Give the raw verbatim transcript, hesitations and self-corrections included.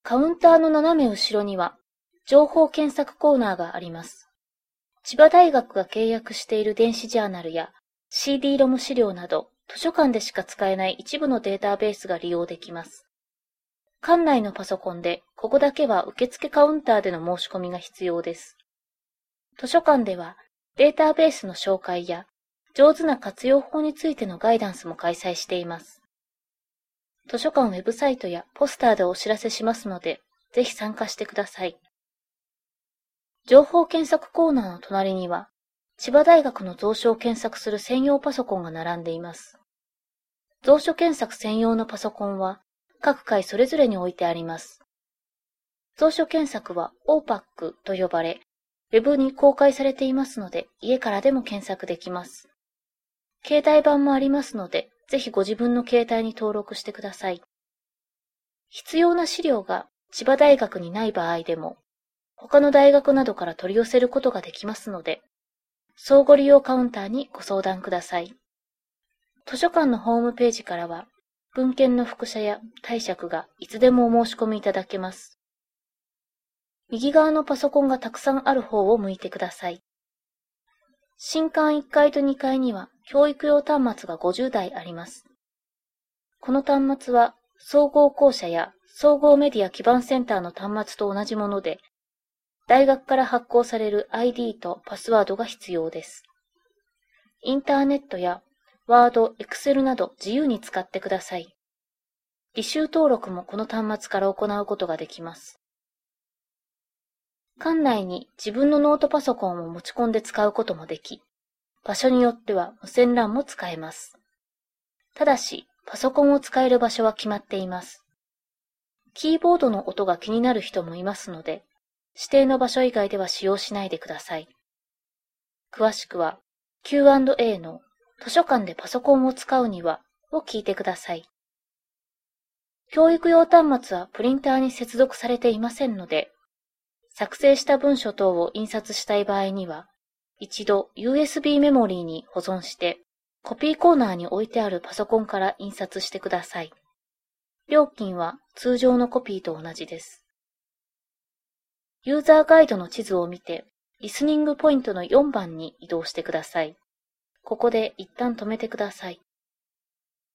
カウンターの斜め後ろには、情報検索コーナーがあります。千葉大学が契約している電子ジャーナルや シーディー ロム資料など、図書館でしか使えない一部のデータベースが利用できます。館内のパソコンで、ここだけは受付カウンターでの申し込みが必要です。図書館では、データベースの紹介や、上手な活用法についてのガイダンスも開催しています。図書館ウェブサイトやポスターでお知らせしますので、ぜひ参加してください。情報検索コーナーの隣には、千葉大学の蔵書を検索する専用パソコンが並んでいます。蔵書検索専用のパソコンは、各階それぞれに置いてあります。蔵書検索は オーパック と呼ばれ、ウェブに公開されていますので、家からでも検索できます。携帯版もありますので、ぜひご自分の携帯に登録してください。必要な資料が千葉大学にない場合でも、他の大学などから取り寄せることができますので、相互利用カウンターにご相談ください。図書館のホームページからは、文献の複写や貸借がいつでもお申し込みいただけます。右側のパソコンがたくさんある方を向いてください。新館いっかいとにかいには教育用端末がごじゅうだいあります。この端末は総合校舎や総合メディア基盤センターの端末と同じもので、大学から発行される アイディー とパスワードが必要です。インターネットやワード、エクセルなど自由に使ってください。履修登録もこの端末から行うことができます。館内に自分のノートパソコンを持ち込んで使うこともでき、場所によっては無線 ラン も使えます。ただし、パソコンを使える場所は決まっています。キーボードの音が気になる人もいますので、指定の場所以外では使用しないでください。詳しくは キューアンドエー の図書館でパソコンを使うにはを聞いてください。教育用端末はプリンターに接続されていませんので、作成した文書等を印刷したい場合には、一度 ユーエスビー メモリーに保存して、コピーコーナーに置いてあるパソコンから印刷してください。料金は通常のコピーと同じです。ユーザーガイドの地図を見て、リスニングポイントのよんばんに移動してください。ここで一旦止めてください。